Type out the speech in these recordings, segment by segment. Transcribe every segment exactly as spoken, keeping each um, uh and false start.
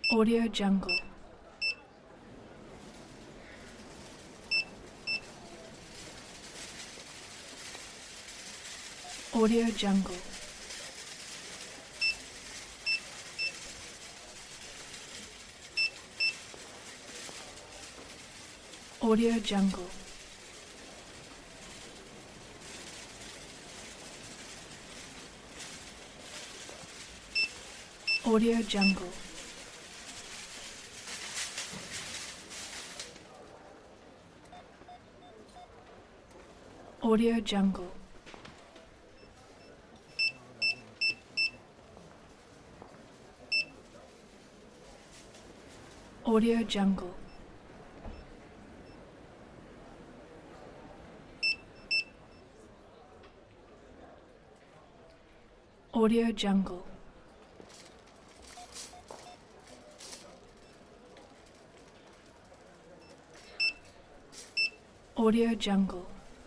Audio Jungle. Audio Jungle. Audio Jungle. Audio Jungle. Audio Jungle. Audio Jungle. Audio Jungle. Audio Jungle.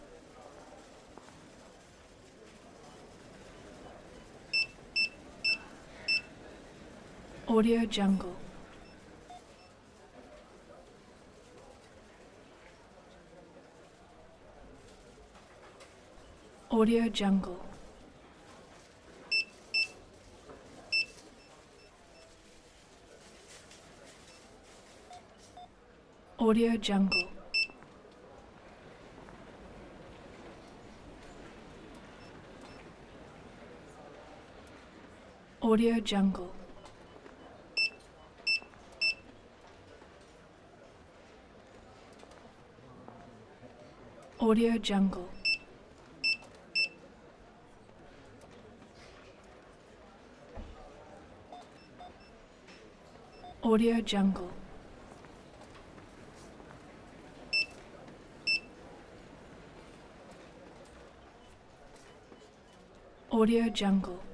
Audio Jungle. Audio Jungle. Audio Jungle. Audio Jungle. Audio Jungle. Audio Jungle. Audio Jungle.